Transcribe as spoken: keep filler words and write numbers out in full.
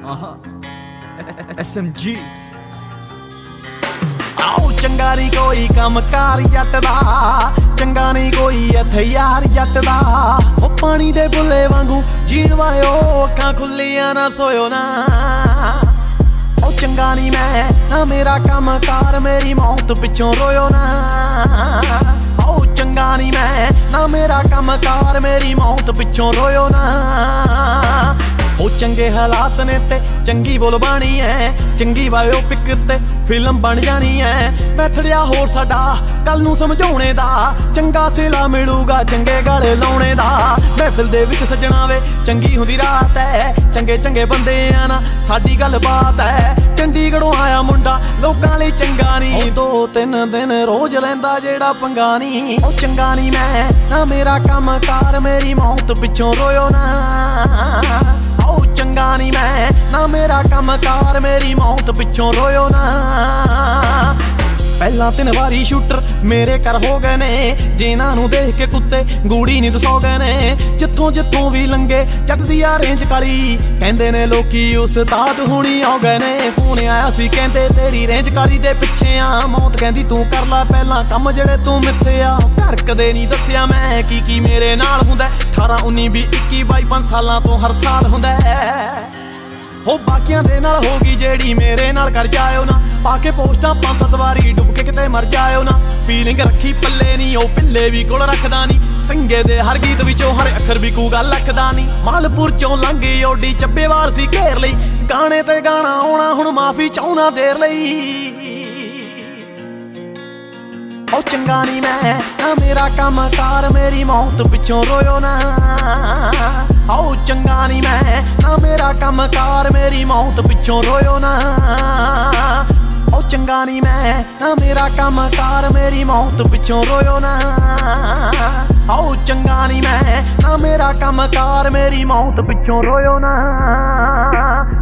S M G आओ चंगा नहीं कोई कम कार जट दा, चंगा नहीं कोई इत्थे यार जट दा। ओ पानी दे बुले वांगू जीण वायो, अखां खुलियां ना सोयो ना। ओ चंगा नहीं मैं ना मेरा कम कार, मेरी मौत पिछों रोयो ना। ओ चंगा नहीं मैं ना मेरा कम कार, मेरी मौत पिछों रोयो ना। ओ चंगे हालात ने ते चंगी बोल बाणी है, चंगी बायोपिक ते फिल्म बन जानी है। मैथड़िया होर साडा कल नूं समझाउणे दा, चंगा सिला मिलूगा चंगे गले लाउणे दा। महफिल दे विच सजना वे चंगी हुंदी रात है, चंगे चंगे बंदे आ ना साडी गल बात है। चंडीगढ़ों आया मुंडा लोकां लई चंगा नहीं, दो तीन दिन रोज लैंदा जेड़ा पंगा नहीं। ओ चंगा नहीं मैं ना मेरा कम कार, मेरी मौत पिछों रोयो ना। ओ चंगा नहीं मैं ना मेरा कम कार, मेरी मौत पिछों रोयो ना। पहला तीन वारी शूटर मेरे घर हो गए ने, जिन्हां नूं देख के कुत्ते गूड़ी नहीं दसो गए ने। जिथों जिथों भी लंघे जट दी आ रेंज काली, कहंदे ने लोकी उस्ताद हुणी आ गए ने। फोन आया सी कहंदे तेरी रेंज काली दे पिछे आ, मौत कहंदी तू कर ला पहला कम जेड़े तू मिथे आ। घर कदे नहीं दस्सिया मैं की की मेरे नाल हुंदा, अठारह उन्नी भी इक्की बाई पांच सालां तो हर साल हुंदा। हो बाकियां दे नाल होगी जेड़ी मेरे नाल कर जायो ना, पाके पोस्टां पांच सत्त वारी डुब के किते मर जायो ना। फीलिंग रखी पल्ले नहीं, ओ पिल्ले भी कोल रखदा नहीं, संगे दे हर गीत विचों हर अखर भी कू गल रखदा नहीं। मालपुर चों लंघी ओडी ਚੱਬੇਵਾਲ सी घेर लई, गाने ते गाना आउणा हुण माफी चाहुणा देर लई। ओ चंगा नहीं मैं ना मेरा कम कार, मेरी मौत पिछों रोयो ना। आओ चंगा नहीं मैं ना मेरा कम कार, मेरी मौत पिछों रोयो ना। ओ चंगा नहीं मैं ना मेरा कम कार, मेरी मौत पिछों रोयो ना। आओ चंगा नहीं मैं ना मेरा कम कार, मेरी मौत पिछों रोयो ना।